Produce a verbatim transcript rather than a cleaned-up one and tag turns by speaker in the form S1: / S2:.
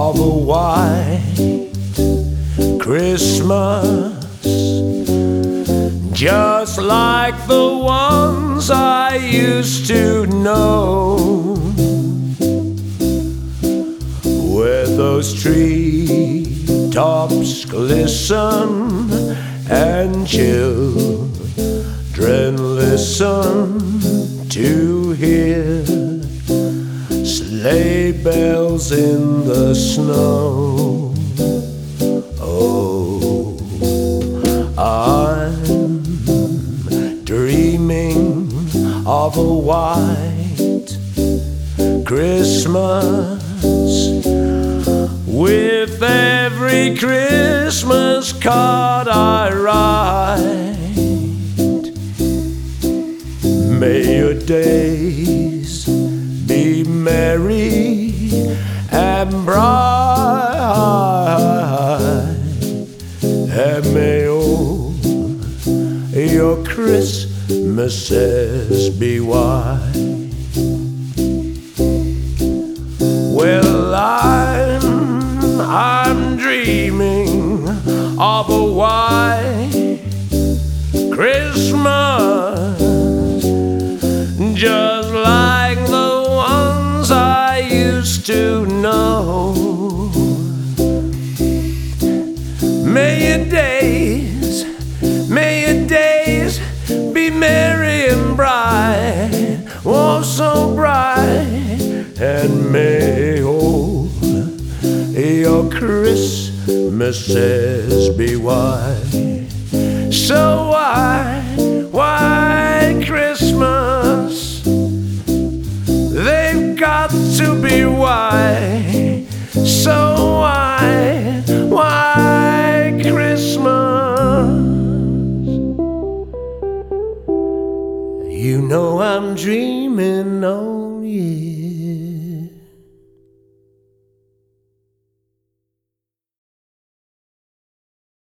S1: of a white Christmas, just like the ones I used to know, where those tree tops glisten and children listen to hear sleigh bells in the snow. Oh, I'm dreaming of a white Christmas, with every Christmas card I write. May your days be merry and bright, and may all your Christmases be white. Well, I'm, I'm dreaming of a white Christmas, just like the ones I used to know. May your days, may your days be merry and bright, oh so bright, and may all your Christmases be white. So white, white Christmas, they've got to be white. So white, white Christmas. You know I'm dreaming on you.